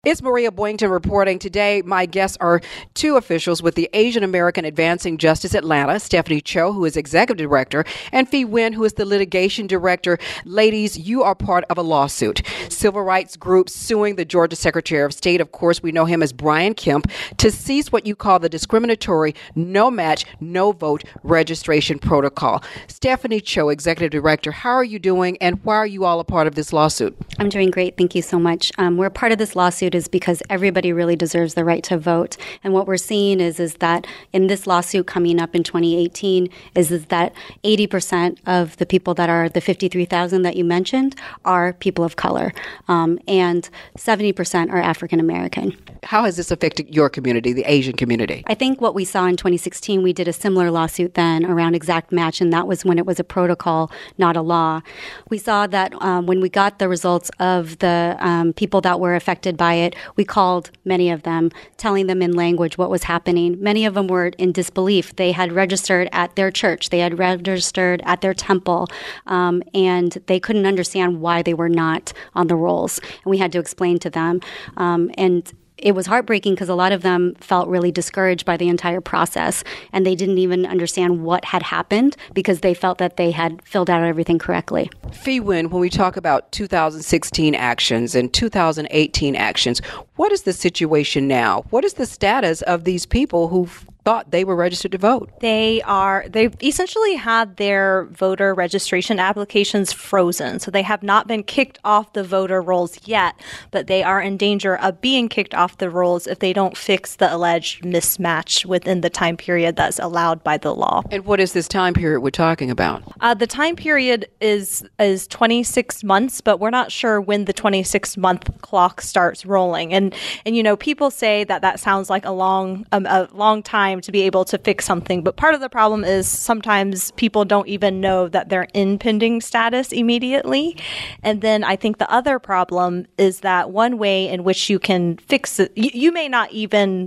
It's Maria Boynton reporting. Today, my guests are two officials with the Asian American Advancing Justice Atlanta, Stephanie Cho, who is Executive Director, and Phi Nguyen, who is the Litigation Director. Ladies, you are part of a lawsuit. Civil rights groups suing the Georgia Secretary of State, of course, we know him as Brian Kemp, to cease what you call the discriminatory no-match, no-vote registration protocol. Stephanie Cho, Executive Director, how are you doing, and why are you all a part of this lawsuit? I'm doing great. Thank you so much. We're part of this lawsuit is because everybody really deserves the right to vote. And what we're seeing is that in this lawsuit coming up in 2018 is that 80% of the people that are the 53,000 that you mentioned are people of color, and 70% are African American. How has this affected your community, the Asian community? I think what we saw in 2016, we did a similar lawsuit then around exact match, and that was when it was a protocol, not a law. We saw that when we got the results of the people that were affected by it, we called many of them, telling them in language what was happening. Many of them were in disbelief. They had registered at their church. They had registered at their temple, and they couldn't understand why they were not on the rolls. And we had to explain to them. And it was heartbreaking because a lot of them felt really discouraged by the entire process, and they didn't even understand what had happened because they felt that they had filled out everything correctly. Phi Nguyen, when we talk about 2016 actions and 2018 actions, what is the situation now? What is the status of these people who thought they were registered to vote? They've essentially had their voter registration applications frozen. So they have not been kicked off the voter rolls yet, but they are in danger of being kicked off the rolls if they don't fix the alleged mismatch within the time period that's allowed by the law. And what is this time period we're talking about? The time period is 26 months, but we're not sure when the 26-month clock starts rolling. And you know, people say that sounds like a long time to be able to fix something. But part of the problem is sometimes people don't even know that they're in pending status immediately. And then I think the other problem is that one way in which you can fix it, you may not even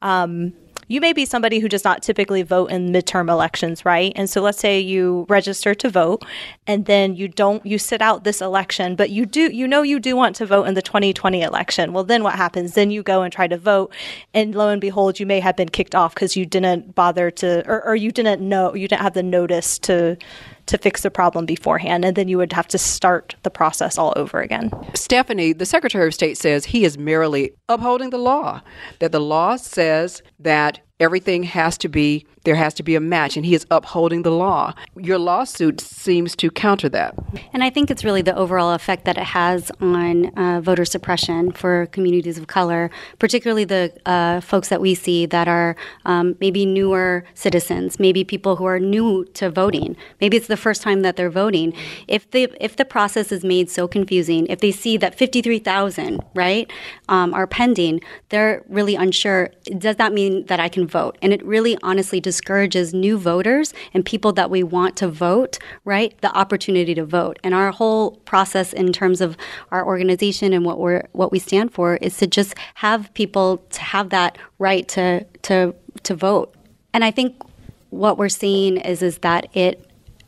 you may be somebody who does not typically vote in midterm elections, right? And so let's say you register to vote and then you sit out this election, but you do want to vote in the 2020 election. Well, then what happens? Then you go and try to vote, and lo and behold, you may have been kicked off because you didn't bother to, or you didn't have the notice to fix the problem beforehand, and then you would have to start the process all over again. Stephanie, the Secretary of State says he is merely upholding the law, that the law says that everything there has to be a match, and he is upholding the law. Your lawsuit seems to counter that. And I think it's really the overall effect that it has on voter suppression for communities of color, particularly the folks that we see that are maybe newer citizens, maybe people who are new to voting. Maybe it's the first time that they're voting. If the process is made so confusing, if they see that 53,000, right, are pending, they're really unsure. Does that mean that I can vote? And it really honestly discourages new voters and people that we want to vote, right, the opportunity to vote. And our whole process in terms of our organization and what we stand for is to just have people to have that right to vote. And I think what we're seeing is that it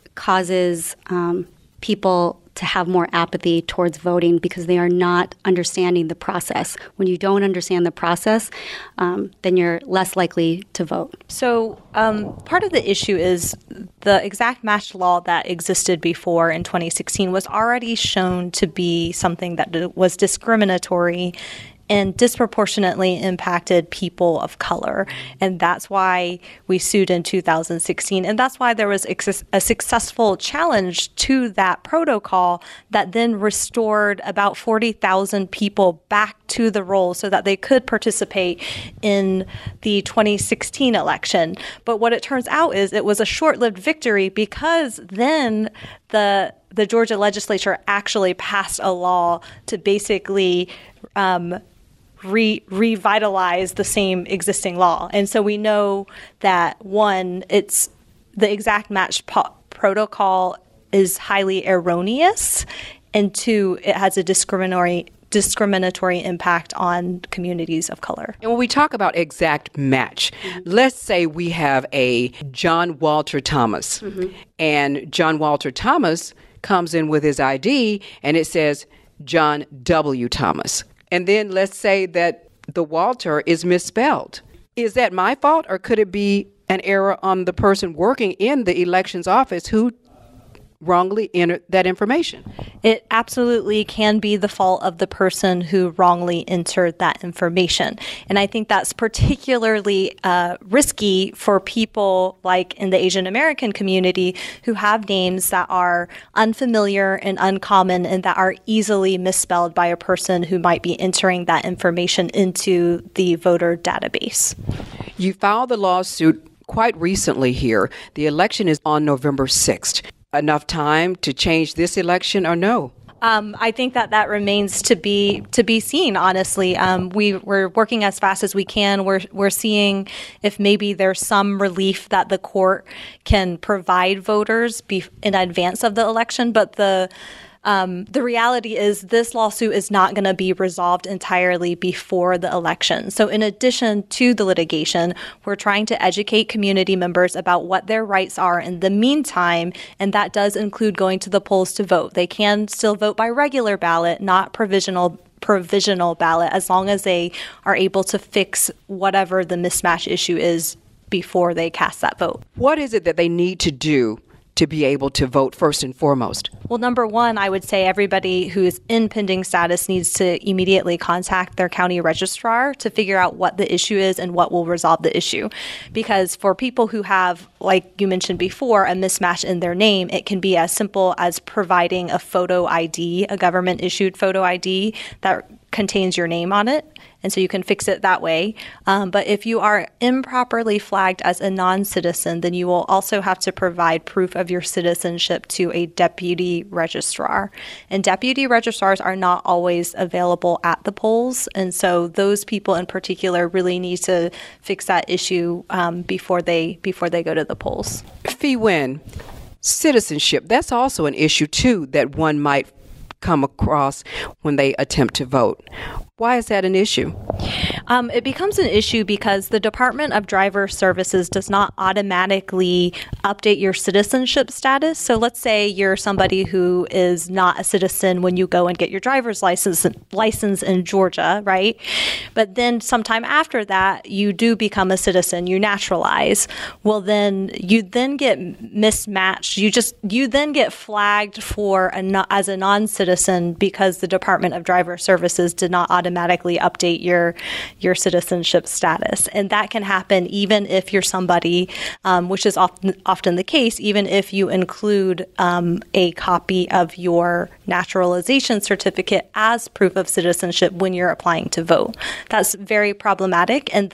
causes people to have more apathy towards voting because they are not understanding the process. When you don't understand the process, then you're less likely to vote. So part of the issue is the exact match law that existed before in 2016 was already shown to be something that was discriminatory and disproportionately impacted people of color. And that's why we sued in 2016. And that's why there was a successful challenge to that protocol that then restored about 40,000 people back to the roll so that they could participate in the 2016 election. But what it turns out is it was a short-lived victory because then the Georgia legislature actually passed a law to basically revitalize the same existing law. And so we know that, one, it's the exact match protocol is highly erroneous, and two, it has a discriminatory impact on communities of color. And when we talk about exact match, let's say we have a John Walter Thomas, and John Walter Thomas comes in with his ID and it says John W. Thomas. and then let's say that the Walter is misspelled. Is that my fault, or could it be an error on the person working in the elections office who wrongly entered that information? It absolutely can be the fault of the person who wrongly entered that information. And I think that's particularly risky for people like in the Asian American community who have names that are unfamiliar and uncommon and that are easily misspelled by a person who might be entering that information into the voter database. You filed the lawsuit quite recently here. The election is on November 6th. Enough time to change this election or no? I think that remains to be seen. Honestly, we're working as fast as we can. We're seeing if maybe there's some relief that the court can provide voters in advance of the election, but the reality is this lawsuit is not going to be resolved entirely before the election. So in addition to the litigation, we're trying to educate community members about what their rights are in the meantime, and that does include going to the polls to vote. They can still vote by regular ballot, not provisional ballot, as long as they are able to fix whatever the mismatch issue is before they cast that vote. What is it that they need to do to be able to vote first and foremost? Well, number one, I would say everybody who is in pending status needs to immediately contact their county registrar to figure out what the issue is and what will resolve the issue. Because for people who have, like you mentioned before, a mismatch in their name, it can be as simple as providing a photo ID, a government-issued photo ID that contains your name on it. And so you can fix it that way. But if you are improperly flagged as a non-citizen, then you will also have to provide proof of your citizenship to a deputy registrar. And deputy registrars are not always available at the polls. And so those people in particular really need to fix that issue before they go to the polls. Phi Nguyen, citizenship, that's also an issue too that one might come across when they attempt to vote. Why is that an issue? It becomes an issue because the Department of Driver Services does not automatically update your citizenship status. So let's say you're somebody who is not a citizen when you go and get your driver's license in Georgia, right? But then sometime after that, you do become a citizen, you naturalize. Well, then you then get mismatched. You then get flagged as a non-citizen because the Department of Driver Services did not automatically update your citizenship status. And that can happen even if you're somebody, which is often the case, even if you include a copy of your naturalization certificate as proof of citizenship when you're applying to vote. That's very problematic. And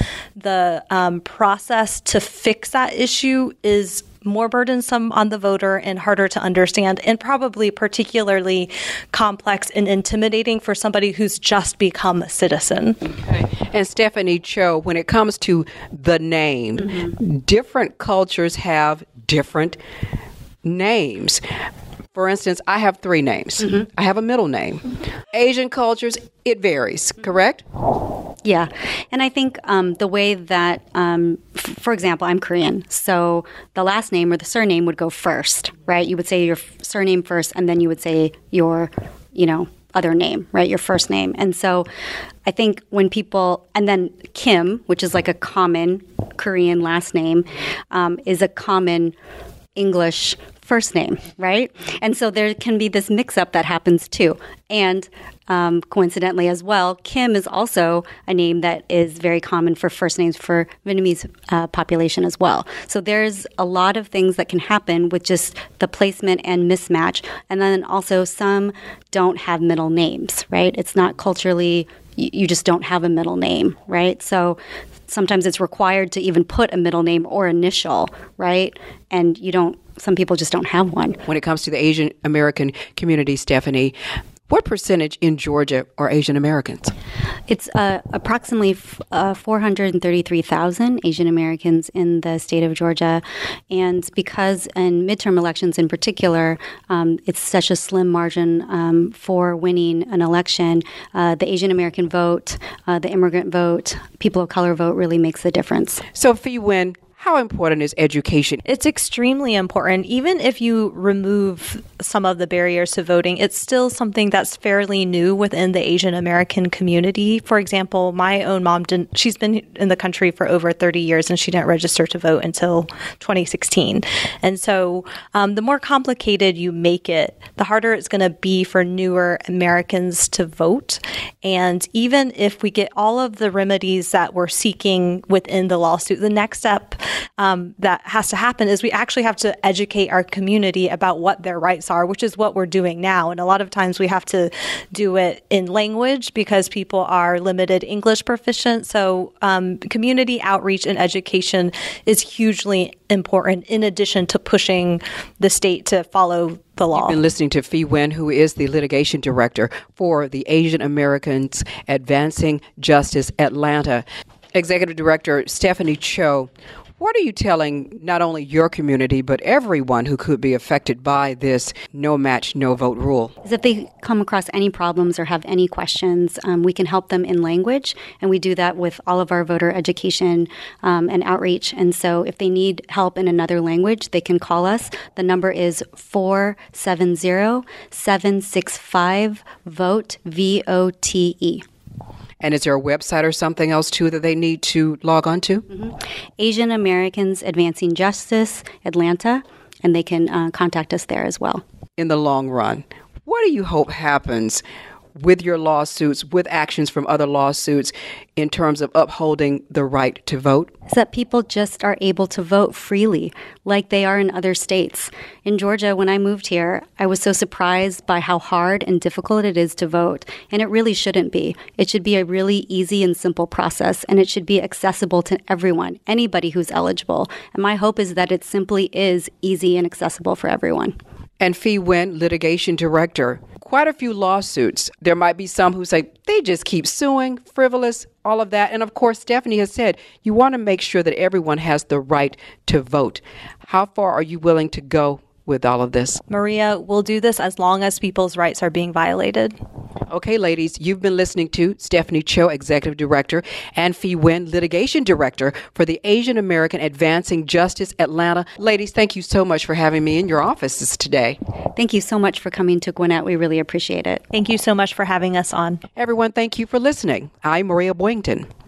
the process to fix that issue is more burdensome on the voter and harder to understand, and probably particularly complex and intimidating for somebody who's just become a citizen. Okay. And Stephanie Cho, when it comes to the name, different cultures have different names. For instance, I have 3 names. I have a middle name. Asian cultures, it varies, correct? Yeah. And I think the way that, for example, I'm Korean. So the last name or the surname would go first, right? You would say your surname first, and then you would say your, other name, right? Your first name. And so I think when people, and then Kim, which is like a common Korean last name, is a common English first name, right? And so there can be this mix-up that happens too. And coincidentally as well, Kim is also a name that is very common for first names for Vietnamese population as well. So there's a lot of things that can happen with just the placement and mismatch. And then also some don't have middle names, right? It's not culturally, you just don't have a middle name, right? So sometimes it's required to even put a middle name or initial, right? And some people just don't have one. When it comes to the Asian American community, Stephanie, what percentage in Georgia are Asian Americans? It's approximately 433,000 Asian Americans in the state of Georgia. And because in midterm elections in particular, it's such a slim margin for winning an election, the Asian American vote, the immigrant vote, people of color vote really makes the difference. So, Phi Nguyen, How important is education? It's extremely important. Even if you remove some of the barriers to voting, it's still something that's fairly new within the Asian American community. For example, my own mom she's been in the country for over 30 years and she didn't register to vote until 2016. And so the more complicated you make it, the harder it's going to be for newer Americans to vote. And even if we get all of the remedies that we're seeking within the lawsuit, the next step that has to happen is we actually have to educate our community about what their rights are, which is what we're doing now. And a lot of times we have to do it in language because people are limited English proficient. So community outreach and education is hugely important in addition to pushing the state to follow the law. You've been listening to Phi Nguyen, who is the litigation director for the Asian Americans Advancing Justice Atlanta. Executive Director Stephanie Cho, what are you telling not only your community, but everyone who could be affected by this no match, no vote rule? If they come across any problems or have any questions, we can help them in language, and we do that with all of our voter education and outreach. And so if they need help in another language, they can call us. The number is 470-765-VOTE, VOTE. And is there a website or something else, too, that they need to log on to? Asian Americans Advancing Justice, Atlanta, and they can contact us there as well. In the long run, what do you hope happens with your lawsuits, with actions from other lawsuits in terms of upholding the right to vote? Is that people just are able to vote freely like they are in other states. In Georgia, when I moved here, I was so surprised by how hard and difficult it is to vote. And it really shouldn't be. It should be a really easy and simple process, and it should be accessible to everyone, anybody who's eligible. And my hope is that it simply is easy and accessible for everyone. And Phi Nguyen, litigation director, quite a few lawsuits. There might be some who say they just keep suing, frivolous, all of that. And of course, Stephanie has said you want to make sure that everyone has the right to vote. How far are you willing to go with all of this? Maria, we'll do this as long as people's rights are being violated. Okay, ladies, you've been listening to Stephanie Cho, Executive Director, and Phi Nguyen, Litigation Director for the Asian American Advancing Justice Atlanta. Ladies, thank you so much for having me in your offices today. Thank you so much for coming to Gwinnett. We really appreciate it. Thank you so much for having us on. Everyone, thank you for listening. I'm Maria Boynton.